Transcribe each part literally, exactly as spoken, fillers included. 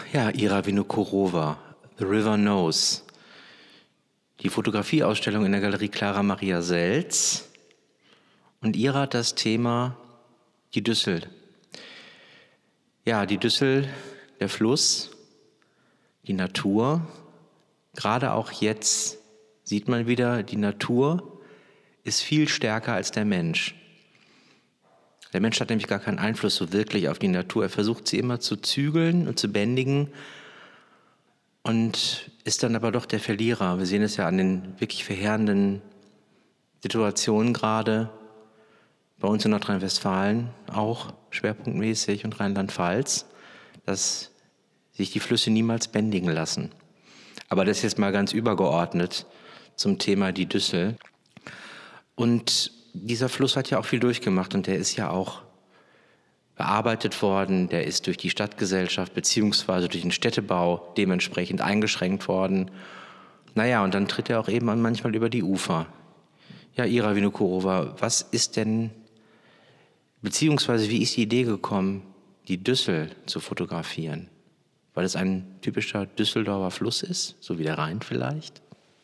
Ja, Ira Vinokurova, The River Knows. Die Fotografieausstellung in der Galerie Clara Maria Seltz. Und Ira hat das Thema die Düssel. Ja, die Düssel, der Fluss, die Natur. Gerade auch jetzt sieht man wieder, die Natur ist viel stärker als der Mensch. Der Mensch hat nämlich gar keinen Einfluss so wirklich auf die Natur. Er versucht sie immer zu zügeln und zu bändigen und ist dann aber doch der Verlierer. Wir sehen es ja an den wirklich verheerenden Situationen gerade bei uns in Nordrhein-Westfalen, auch schwerpunktmäßig, und Rheinland-Pfalz, dass sich die Flüsse niemals bändigen lassen. Aber das jetzt mal ganz übergeordnet zum Thema die Düssel. Und dieser Fluss hat ja auch viel durchgemacht und der ist ja auch bearbeitet worden, der ist durch die Stadtgesellschaft beziehungsweise durch den Städtebau dementsprechend eingeschränkt worden. Naja, und dann tritt er auch eben manchmal über die Ufer. Ja, Ira Vinokurova, was ist denn, beziehungsweise wie ist die Idee gekommen, die Düssel zu fotografieren? Weil es ein typischer Düsseldorfer Fluss ist, so wie der Rhein vielleicht?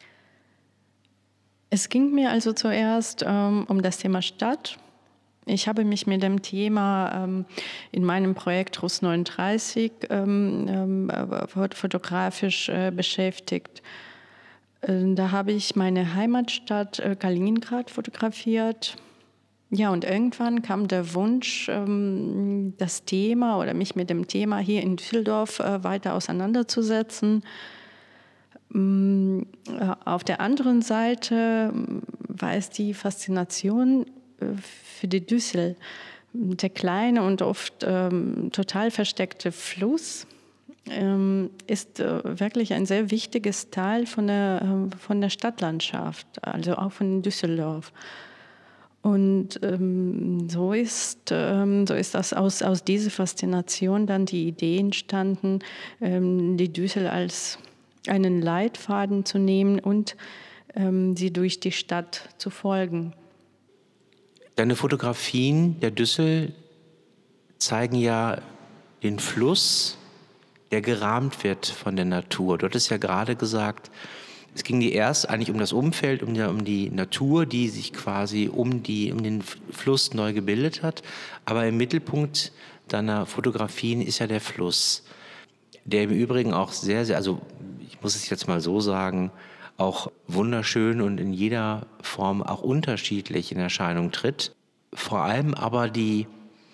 Es ging mir also zuerst ähm, um das Thema Stadt. Ich habe mich mit dem Thema ähm, in meinem Projekt Russ neununddreißig ähm, ähm, fotografisch äh, beschäftigt. Äh, da habe ich meine Heimatstadt äh, Kaliningrad fotografiert. Ja, und irgendwann kam der Wunsch, ähm, das Thema oder mich mit dem Thema hier in Düsseldorf äh, weiter auseinanderzusetzen. Auf der anderen Seite war es die Faszination für die Düssel. Der kleine und oft ähm, total versteckte Fluss ähm, ist äh, wirklich ein sehr wichtiges Teil von der, äh, von der Stadtlandschaft, also auch von Düsseldorf. Und ähm, so, ist, ähm, so ist das aus, aus dieser Faszination dann die Idee entstanden, ähm, die Düssel als einen Leitfaden zu nehmen und ähm, sie durch die Stadt zu folgen. Deine Fotografien der Düssel zeigen ja den Fluss, der gerahmt wird von der Natur. Du hattest ja gerade gesagt, es ging dir erst eigentlich um das Umfeld, um die, um die Natur, die sich quasi um, die, um den Fluss neu gebildet hat. Aber im Mittelpunkt deiner Fotografien ist ja der Fluss, der im Übrigen auch sehr, sehr, also ich muss es jetzt mal so sagen, auch wunderschön und in jeder Form auch unterschiedlich in Erscheinung tritt. Vor allem aber die,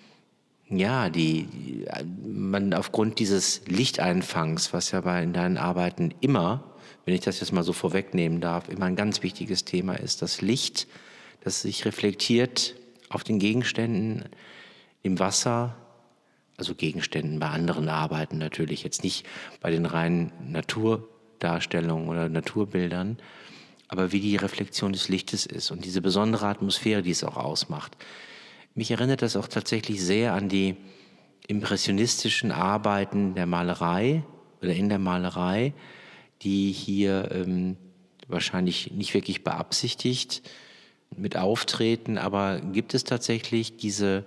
ja, die, die man aufgrund dieses Lichteinfangs, was ja bei in deinen Arbeiten immer, wenn ich das jetzt mal so vorwegnehmen darf, immer ein ganz wichtiges Thema ist, das Licht, das sich reflektiert auf den Gegenständen, im Wasser, also Gegenständen bei anderen Arbeiten natürlich, jetzt nicht bei den reinen Naturdarstellungen oder Naturbildern, aber wie die Reflexion des Lichtes ist und diese besondere Atmosphäre, die es auch ausmacht. Mich erinnert das auch tatsächlich sehr an die impressionistischen Arbeiten der Malerei oder in der Malerei, die hier ähm, wahrscheinlich nicht wirklich beabsichtigt mit auftreten, aber gibt es tatsächlich diese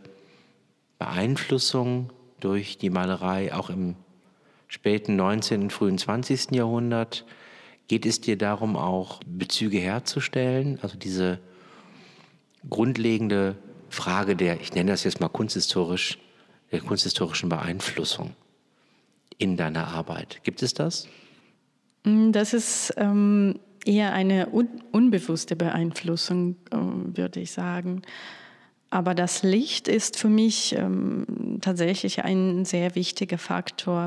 Beeinflussung durch die Malerei auch im späten neunzehnten, frühen zwanzigsten Jahrhundert? Geht es dir darum, auch Bezüge herzustellen? Also diese grundlegende Frage der, ich nenne das jetzt mal kunsthistorisch, der kunsthistorischen Beeinflussung in deiner Arbeit. Gibt es das? Das ist ähm, eher eine un- unbewusste Beeinflussung, äh, würde ich sagen. Aber das Licht ist für mich ähm, tatsächlich ein sehr wichtiger Faktor.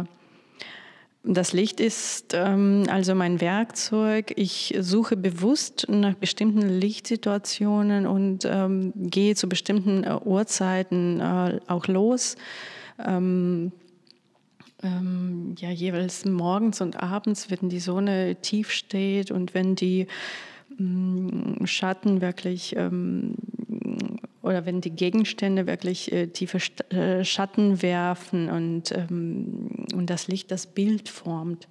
Das Licht ist ähm, also mein Werkzeug. Ich suche bewusst nach bestimmten Lichtsituationen und ähm, gehe zu bestimmten äh, Uhrzeiten äh, auch los. Ähm, ähm, ja, jeweils morgens und abends, wenn die Sonne tief steht und wenn die mh, Schatten wirklich ähm, oder wenn die Gegenstände wirklich äh, tiefe St- äh, Schatten werfen und, ähm, und das Licht das Bild formt.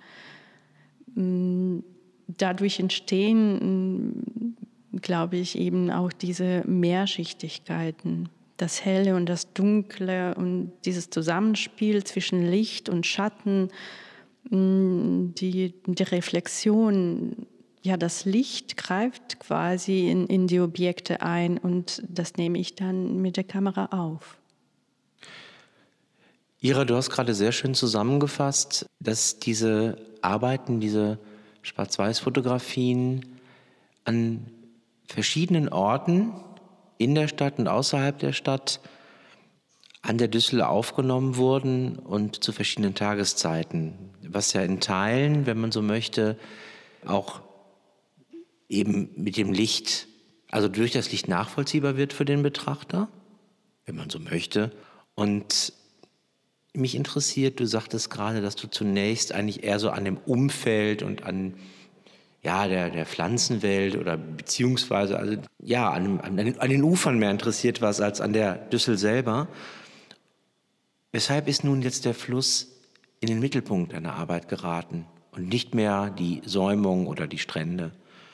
Ähm, dadurch entstehen, äh, glaube ich, eben auch diese Mehrschichtigkeiten. Das Helle und das Dunkle und dieses Zusammenspiel zwischen Licht und Schatten die, die Reflexion, ja, das Licht greift quasi in, in die Objekte ein und das nehme ich dann mit der Kamera auf. Ira, du hast gerade sehr schön zusammengefasst, dass diese Arbeiten, diese Schwarz-Weiß-Fotografien an verschiedenen Orten in der Stadt und außerhalb der Stadt an der Düssel aufgenommen wurden und zu verschiedenen Tageszeiten, was ja in Teilen, wenn man so möchte, auch eben mit dem Licht, also durch das Licht nachvollziehbar wird für den Betrachter, wenn man so möchte. Und mich interessiert, du sagtest gerade, dass du zunächst eigentlich eher so an dem Umfeld und an ja, der, der Pflanzenwelt oder beziehungsweise also, ja, an, an, an den Ufern mehr interessiert warst als an der Düssel selber. Weshalb ist nun jetzt der Fluss in den Mittelpunkt deiner Arbeit geraten und nicht mehr die Säumung oder die Strände?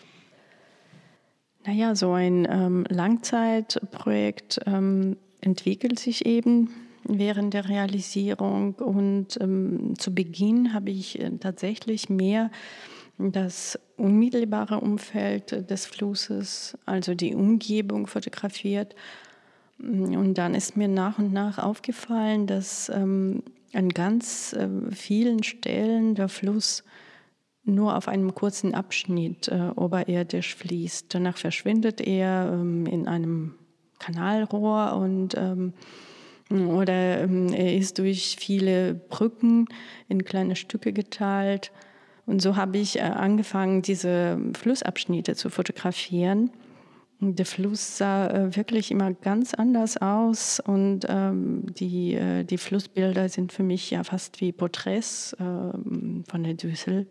Naja, so ein ähm, Langzeitprojekt ähm, entwickelt sich eben während der Realisierung und ähm, zu Beginn habe ich äh, tatsächlich mehr das unmittelbare Umfeld des Flusses, also die Umgebung fotografiert. Und dann ist mir nach und nach aufgefallen, dass ähm, an ganz äh, vielen Stellen der Fluss nur auf einem kurzen Abschnitt äh, oberirdisch fließt. Danach verschwindet er ähm, in einem Kanalrohr und ähm, oder ähm, er ist durch viele Brücken in kleine Stücke geteilt. Und so habe ich äh, angefangen, diese Flussabschnitte zu fotografieren. Und der Fluss sah äh, wirklich immer ganz anders aus und ähm, die, äh, die Flussbilder sind für mich ja fast wie Porträts äh, von der Düssel.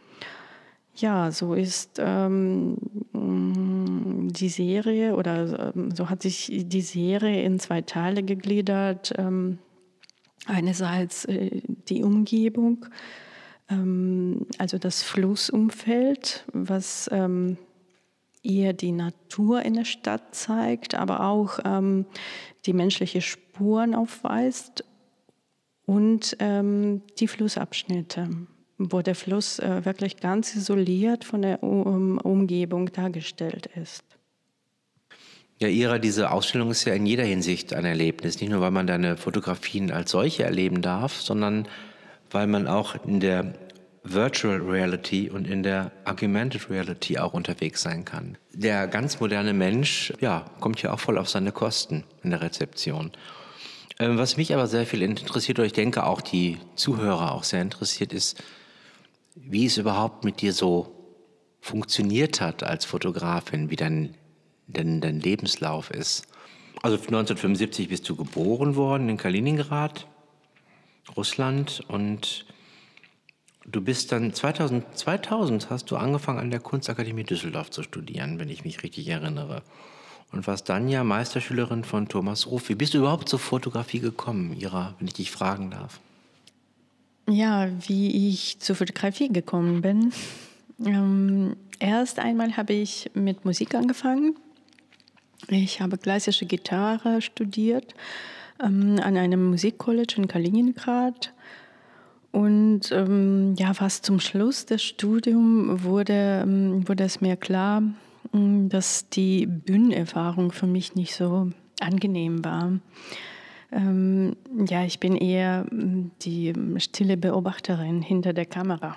Ja, so ist ähm, die Serie oder ähm, so hat sich die Serie in zwei Teile gegliedert. Ähm, einerseits äh, die Umgebung, ähm, also das Flussumfeld, was ähm, eher die Natur in der Stadt zeigt, aber auch ähm, die menschliche Spuren aufweist und ähm, die Flussabschnitte, wo der Fluss äh, wirklich ganz isoliert von der um Umgebung dargestellt ist. Ja, Ira, diese Ausstellung ist ja in jeder Hinsicht ein Erlebnis. Nicht nur, weil man deine Fotografien als solche erleben darf, sondern weil man auch in der Virtual Reality und in der Augmented Reality auch unterwegs sein kann. Der ganz moderne Mensch, ja, kommt ja auch voll auf seine Kosten in der Rezeption. Ähm, was mich aber sehr viel interessiert, oder ich denke auch die Zuhörer auch sehr interessiert, ist, wie es überhaupt mit dir so funktioniert hat als Fotografin, wie dein, dein, dein Lebenslauf ist. Also neunzehnhundertfünfundsiebzig bist du geboren worden in Kaliningrad, Russland, und du bist dann zweitausend, zweitausend hast du angefangen an der Kunstakademie Düsseldorf zu studieren, wenn ich mich richtig erinnere. Und warst dann ja Meisterschülerin von Thomas Ruf. Wie bist du überhaupt zur Fotografie gekommen, Ira, wenn ich dich fragen darf? Ja, wie ich zur Fotografie gekommen bin. Ähm, erst einmal habe ich mit Musik angefangen. Ich habe klassische Gitarre studiert ähm, an einem Musikcollege in Kaliningrad. Und ähm, ja, fast zum Schluss des Studiums wurde, ähm, wurde es mir klar, ähm, dass die Bühnenerfahrung für mich nicht so angenehm war. Ähm, ja, ich bin eher die stille Beobachterin hinter der Kamera.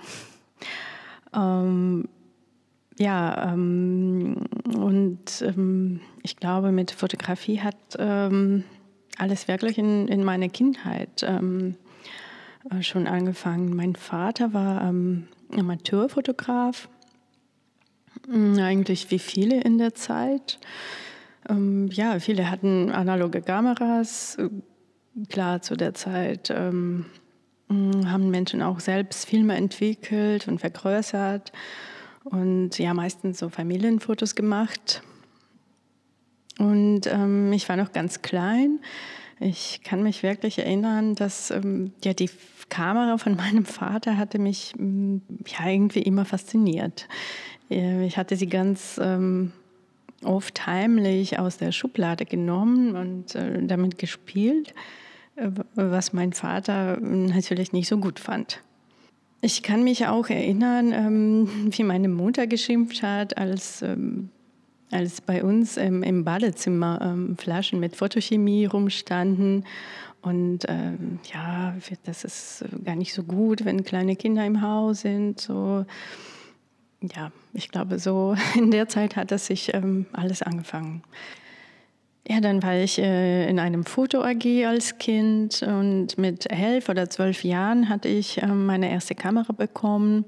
Ähm, ja, ähm, und ähm, ich glaube, mit Fotografie hat ähm, alles wirklich in, in meiner Kindheit ähm, schon angefangen. Mein Vater war ähm, Amateurfotograf, eigentlich wie viele in der Zeit. Ähm, ja, viele hatten analoge Kameras. Klar, zu der Zeit ähm, haben Menschen auch selbst Filme entwickelt und vergrößert und ja, meistens so Familienfotos gemacht. Und ähm, ich war noch ganz klein. Ich kann mich wirklich erinnern, dass ähm, ja, die Kamera von meinem Vater hatte mich ähm, ja, irgendwie immer fasziniert. Ich hatte sie ganz ähm, oft heimlich aus der Schublade genommen und äh, damit gespielt, äh, was mein Vater natürlich nicht so gut fand. Ich kann mich auch erinnern, ähm, wie meine Mutter geschimpft hat, als, ähm, als bei uns ähm, im Badezimmer ähm, Flaschen mit Photochemie rumstanden. Und ähm, ja, das ist gar nicht so gut, wenn kleine Kinder im Haus sind. So. Ja, ich glaube, so in der Zeit hat das sich ähm, alles angefangen. Ja, dann war ich äh, in einem Foto-A G als Kind und mit elf oder zwölf Jahren hatte ich äh, meine erste Kamera bekommen.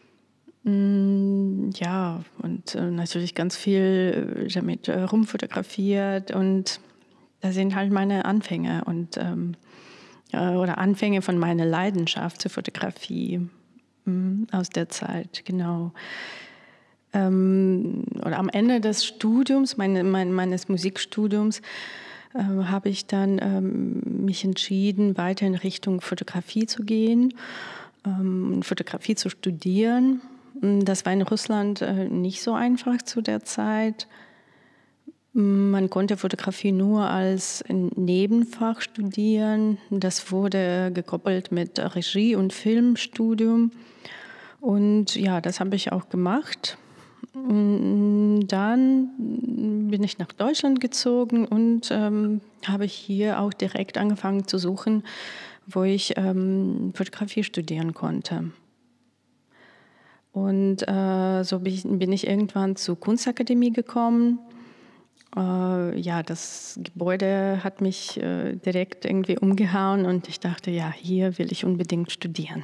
Mm, ja, und äh, natürlich ganz viel äh, damit äh, rumfotografiert und da sind halt meine Anfänge und ähm, äh, oder Anfänge von meiner Leidenschaft zur Fotografie mm, aus der Zeit, genau. Ähm, oder am Ende des Studiums, meine, mein, meines Musikstudiums, äh, habe ich dann ähm, mich entschieden, weiter in Richtung Fotografie zu gehen, ähm, Fotografie zu studieren. Das war in Russland äh, nicht so einfach zu der Zeit. Man konnte Fotografie nur als Nebenfach studieren. Das wurde gekoppelt mit Regie- und Filmstudium. Und ja, das habe ich auch gemacht. Dann bin ich nach Deutschland gezogen und ähm, habe hier auch direkt angefangen zu suchen, wo ich ähm, Fotografie studieren konnte. Und äh, so bin ich, bin ich irgendwann zur Kunstakademie gekommen. Äh, ja, das Gebäude hat mich äh, direkt irgendwie umgehauen und ich dachte, ja, hier will ich unbedingt studieren.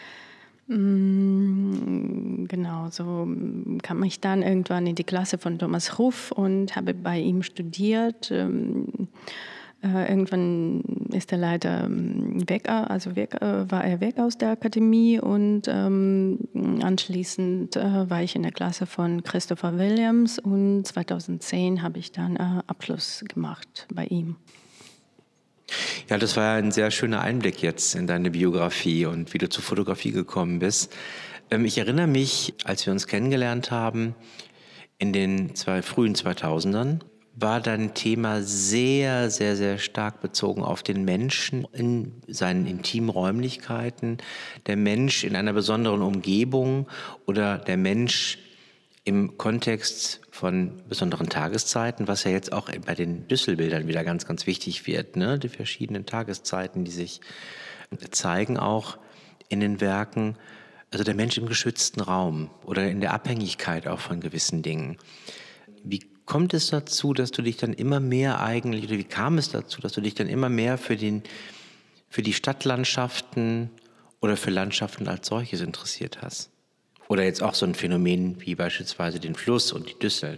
Genau, so kam ich dann irgendwann in die Klasse von Thomas Ruff und habe bei ihm studiert. Irgendwann ist er leider weg, also weg, war er weg aus der Akademie und anschließend war ich in der Klasse von Christopher Williams und zweitausendzehn habe ich dann Abschluss gemacht bei ihm. Ja, das war ein sehr schöner Einblick jetzt in deine Biografie und wie du zur Fotografie gekommen bist. Ähm, ich erinnere mich, als wir uns kennengelernt haben, in den zwei, frühen zweitausendern, war dein Thema sehr, sehr, sehr stark bezogen auf den Menschen in seinen intimen Räumlichkeiten, der Mensch in einer besonderen Umgebung oder der Mensch im Kontext von besonderen Tageszeiten, was ja jetzt auch bei den Düsselbildern wieder ganz, ganz wichtig wird, ne? Die verschiedenen Tageszeiten, die sich zeigen auch in den Werken, also der Mensch im geschützten Raum oder in der Abhängigkeit auch von gewissen Dingen. Wie kommt es dazu, dass du dich dann immer mehr eigentlich, oder wie kam es dazu, dass du dich dann immer mehr für, den, für die Stadtlandschaften oder für Landschaften als solches interessiert hast? Oder jetzt auch so ein Phänomen wie beispielsweise den Fluss und die Düssel.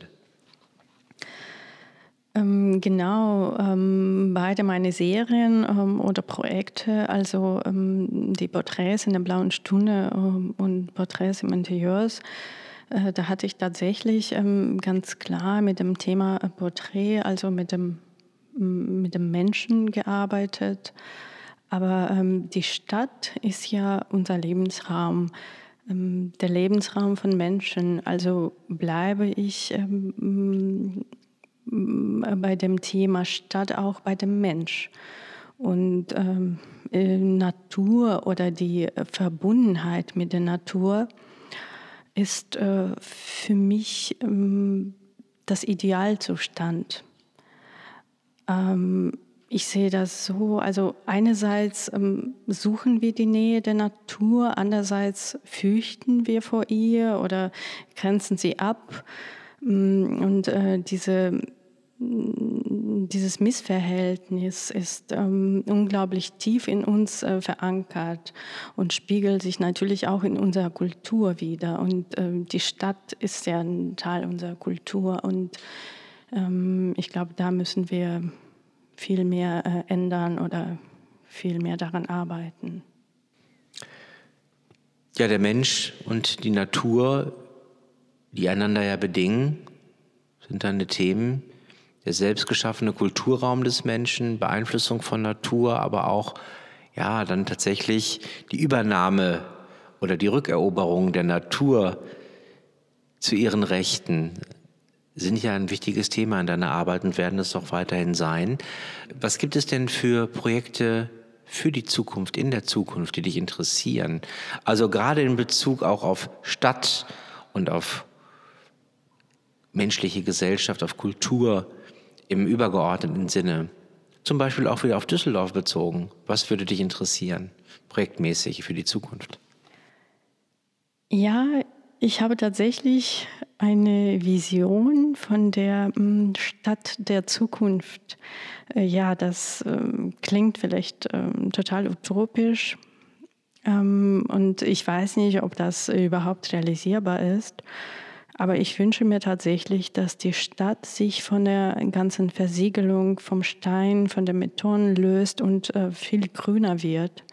Ähm, genau, ähm, beide meine Serien ähm, oder Projekte, also ähm, die Porträts in der Blauen Stunde ähm, und Porträts im Interieurs, äh, da hatte ich tatsächlich ähm, ganz klar mit dem Thema Porträt, also mit dem, mit dem Menschen gearbeitet. Aber ähm, die Stadt ist ja unser Lebensraum. Der Lebensraum von Menschen. Also bleibe ich ähm, bei dem Thema Stadt auch bei dem Mensch. Und ähm, Natur oder die Verbundenheit mit der Natur ist äh, für mich ähm, das Idealzustand. Ähm, Ich sehe das so, also einerseits ähm, suchen wir die Nähe der Natur, andererseits fürchten wir vor ihr oder grenzen sie ab. Und äh, diese, dieses Missverhältnis ist ähm, unglaublich tief in uns äh, verankert und spiegelt sich natürlich auch in unserer Kultur wider. Und ähm, die Stadt ist ja ein Teil unserer Kultur und ähm, ich glaube, da müssen wir viel mehr äh, ändern oder viel mehr daran arbeiten. Ja, der Mensch und die Natur, die einander ja bedingen, sind deine Themen. Der selbstgeschaffene Kulturraum des Menschen, Beeinflussung von Natur, aber auch ja, dann tatsächlich die Übernahme oder die Rückeroberung der Natur zu ihren Rechten sind ja ein wichtiges Thema in deiner Arbeit und werden es auch weiterhin sein. Was gibt es denn für Projekte für die Zukunft, in der Zukunft, die dich interessieren? Also gerade in Bezug auch auf Stadt und auf menschliche Gesellschaft, auf Kultur im übergeordneten Sinne. Zum Beispiel auch wieder auf Düsseldorf bezogen. Was würde dich interessieren, projektmäßig für die Zukunft? Ja, ich habe tatsächlich eine Vision von der mm, Stadt der Zukunft. Äh, Ja, das ähm, klingt vielleicht ähm, total utopisch. Ähm, und ich weiß nicht, ob das überhaupt realisierbar ist. Aber ich wünsche mir tatsächlich, dass die Stadt sich von der ganzen Versiegelung, vom Stein, von den Beton löst und äh, viel grüner wird.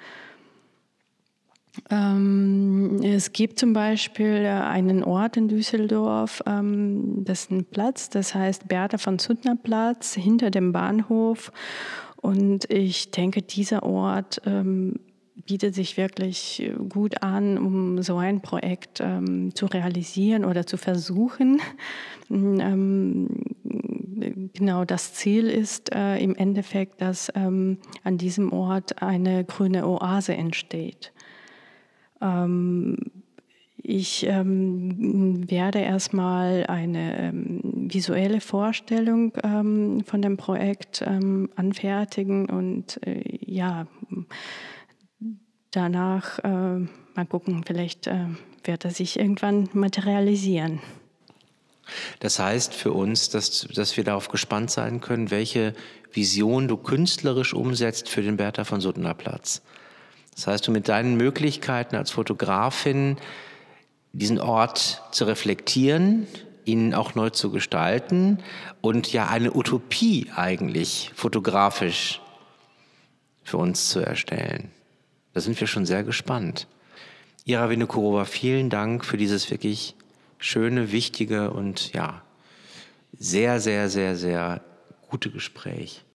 Ähm, es gibt zum Beispiel äh, einen Ort in Düsseldorf, ähm, das ist ein Platz, das heißt Bertha von Suttner Platz, hinter dem Bahnhof. Und ich denke, dieser Ort ähm, bietet sich wirklich äh, gut an, um so ein Projekt ähm, zu realisieren oder zu versuchen. Ähm, genau, das Ziel ist äh, im Endeffekt, dass ähm, an diesem Ort eine grüne Oase entsteht. Ähm, ich ähm, werde erstmal eine ähm, visuelle Vorstellung ähm, von dem Projekt ähm, anfertigen und äh, ja, danach äh, mal gucken, vielleicht äh, wird er sich irgendwann materialisieren. Das heißt für uns, dass, dass wir darauf gespannt sein können, welche Vision du künstlerisch umsetzt für den Bertha von Suttner Platz. Das heißt, du mit deinen Möglichkeiten als Fotografin, diesen Ort zu reflektieren, ihn auch neu zu gestalten und ja eine Utopie eigentlich fotografisch für uns zu erstellen. Da sind wir schon sehr gespannt. Ira Vinokurova, vielen Dank für dieses wirklich schöne, wichtige und ja, sehr, sehr, sehr, sehr gute Gespräch.